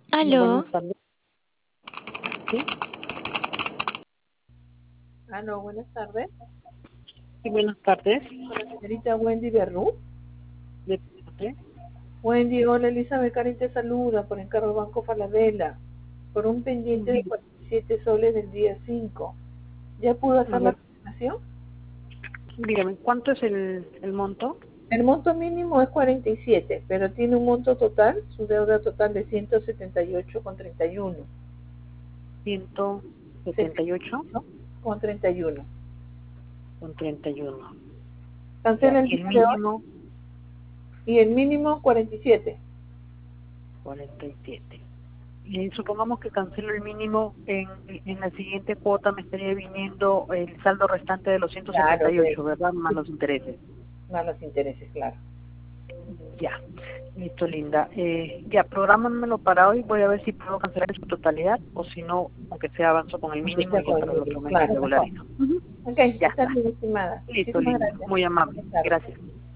Aló, Buenas tardes. Sí, Aló, buenas tardes. sí, buenas tardes. Con la señorita Wendy Berrú. ¿De parte? Wendy, hola, Elizabeth Karen te saluda por encargo Banco Falabella, por un pendiente de Di- 47 soles del día 5. ¿Ya pudo A hacer la ver, asignación? dígame, ¿cuánto es el monto? El monto mínimo es 47, pero tiene un monto total, su deuda total de 178,31. 178 78,31. con 31. Ya, Cancela el y el día de hoy mínimo, y el mínimo 47. 47. Y supongamos que cancelo el mínimo, en la siguiente cuota me estaría viniendo el saldo restante de los Claro, 178, ¿verdad? Más los intereses. más los intereses, claro. Ya, listo, linda. Ya, programámelo para hoy. Voy a ver si puedo cancelar en su totalidad o si no, aunque sea avanzo con el Aunque mínimo sea y ya con el para el mínimo, otro mes me claro, mejor. regularizo. Ok, Ya está está. bien, estimada. Listo, Muchísimas linda. gracias. Muy amable. Buenas tardes. Gracias.